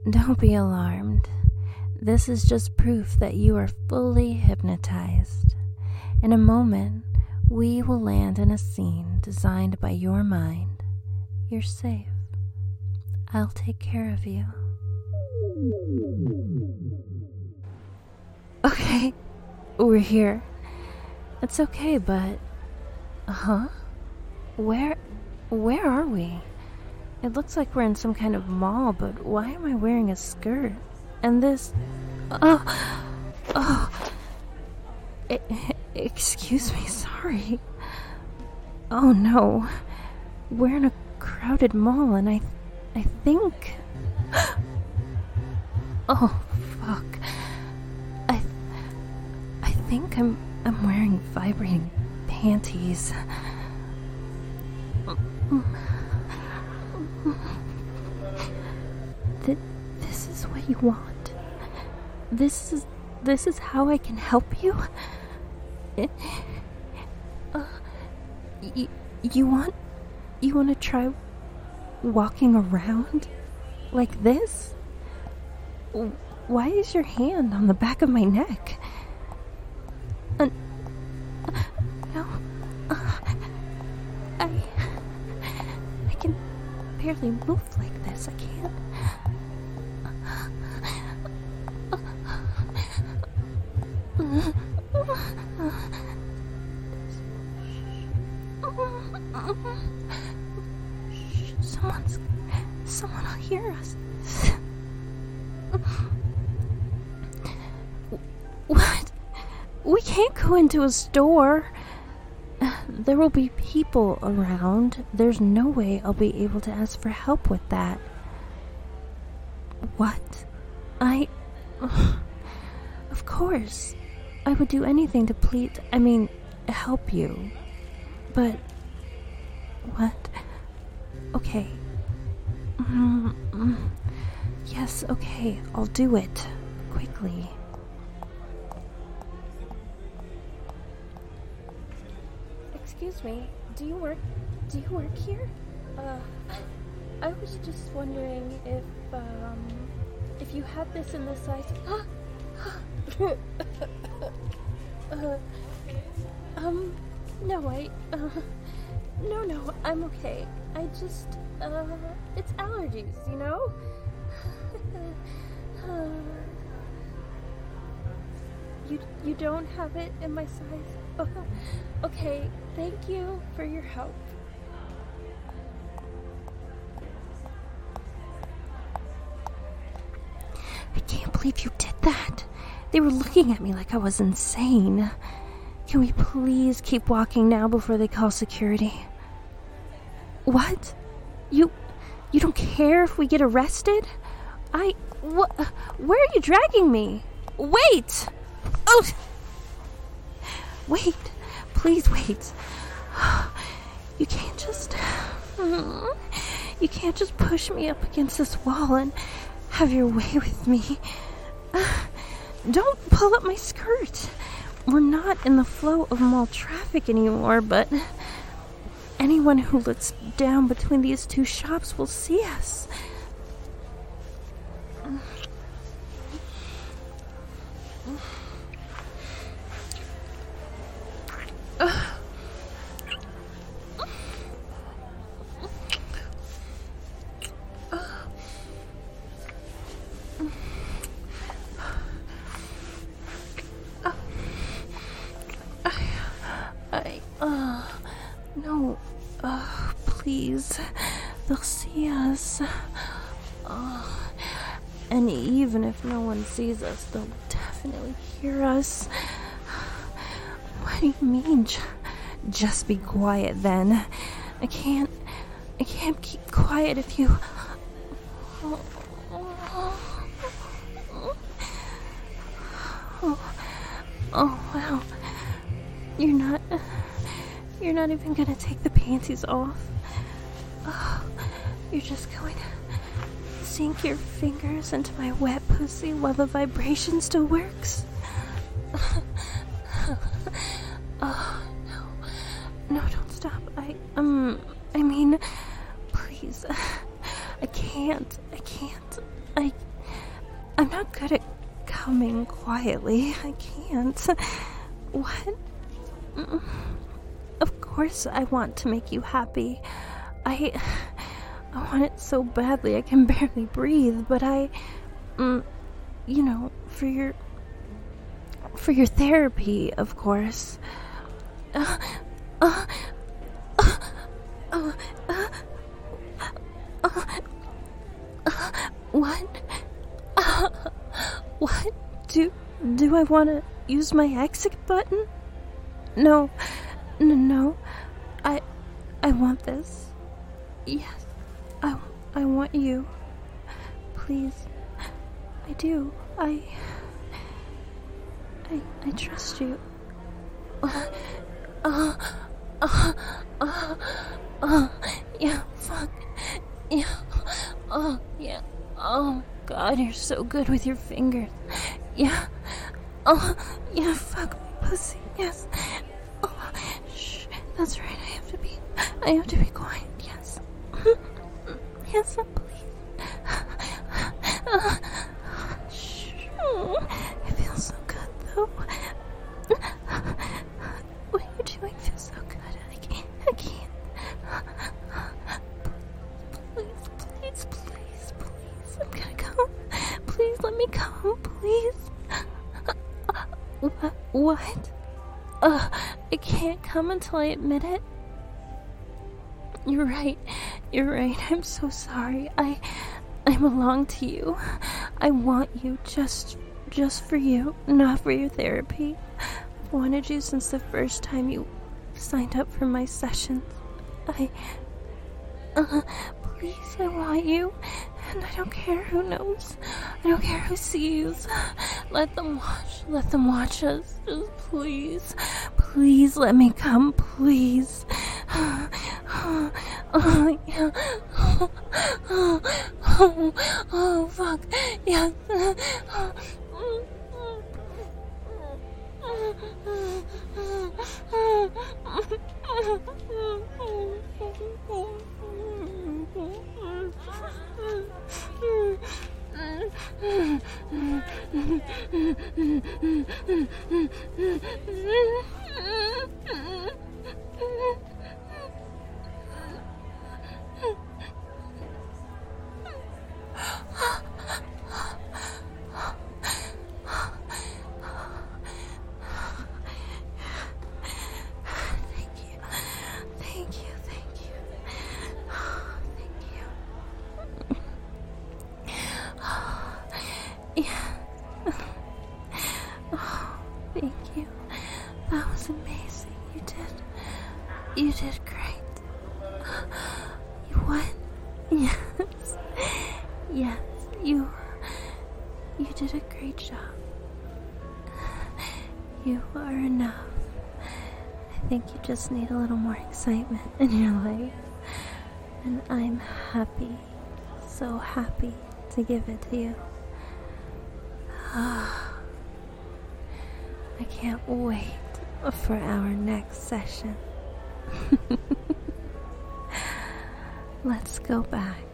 Don't be alarmed. This is just proof that you are fully hypnotized. In a moment, we will land in a scene designed by your mind. You're safe. I'll take care of you. Okay, we're here. It's okay, but... Where are we? It looks like we're in some kind of mall, but why am I wearing a skirt? And this... Excuse me, sorry. Oh no. We're in a crowded mall and I think... Oh, fuck. I think I'm wearing vibrating panties. This is what you want. This is how I can help you. You want to try walking around like this? Why is your hand on the back of my neck? No. I can barely move like this. I can't. Someone will hear us. What? We can't go into a store. There will be people around. There's no way I'll be able to ask for help with that. What? Of course. I would do anything to help you. But... What? Okay. Yes, okay, I'll do it. Quickly. Excuse me, do you work here? I was just wondering if you had this in the size... No, I'm okay. I just, it's allergies, you know? You don't have it in my size? Okay, thank you for your help. I can't believe you did that. They were looking at me like I was insane. Can we please keep walking now before they call security? What? You don't care if we get arrested? Where are you dragging me? Wait! Oh! Wait. Please wait. You can't just push me up against this wall and have your way with me. Don't pull up my skirt. We're not in the flow of mall traffic anymore, but anyone who looks down between these two shops will see us. No, please, they'll see us. And even if no one sees us, they'll definitely hear us. What do you mean, just be quiet then? I can't keep quiet if you... Oh, wow. You're not even gonna take the panties off. Oh, you're just going to sink your fingers into my wet pussy while the vibration still works. Oh, no, don't stop. Please. I can't. quietly. I can't. What? Of course I want to make you happy. I want it so badly I can barely breathe, but for your therapy, of course. What? What? Do I want to use my exit button? No. I want this. Yes. I want you. Please. I do. I trust you. Yeah, fuck. Yeah. Oh, yeah. Oh, God, you're so good with your fingers. Yeah. Oh, yeah, fuck my pussy. Yes. Oh, shh. That's right. I have to be quiet. Yes. Yes, please. Shh. It feels so good, though. What are you doing feels so good. I can't. Please. I'm gonna come. Please let me come, please. What? I can't come until I admit it. You're right. I'm so sorry. I belong to you. I want you just for you, not for your therapy. I've wanted you since the first time you signed up for my sessions. Please, I want you. And I don't care who knows. I don't care who sees. Let them watch us. Just please let me come, please. Oh, yeah. Oh, fuck. Yes. Thank you. That was amazing. You did great. You won? Yes, you did a great job. You are enough. I think you just need a little more excitement in your life. And I'm happy, so happy to give it to you. I can't wait for our next session. Let's go back